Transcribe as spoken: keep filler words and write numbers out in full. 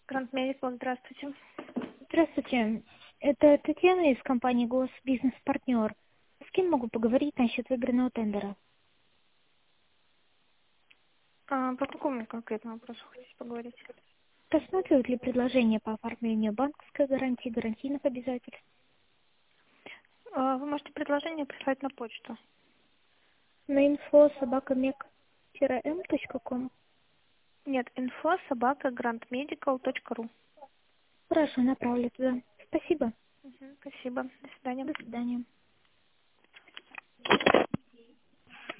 Гранд Медикал, здравствуйте. Здравствуйте. Это Татьяна из компании «Голос Бизнес-партнер». С кем могу поговорить насчет выигранного тендера? А, по какому конкретному вопросу хотите поговорить? Рассматривают ли предложение по оформлению банковской гарантии, гарантийных обязательств? А, вы можете предложение прислать на почту. На инфо собака мек эм точка ком. Нет, инфо собака грандмедикал точка ру. Хорошо, направлю туда. Спасибо. Мгм, спасибо. До свидания. До свидания.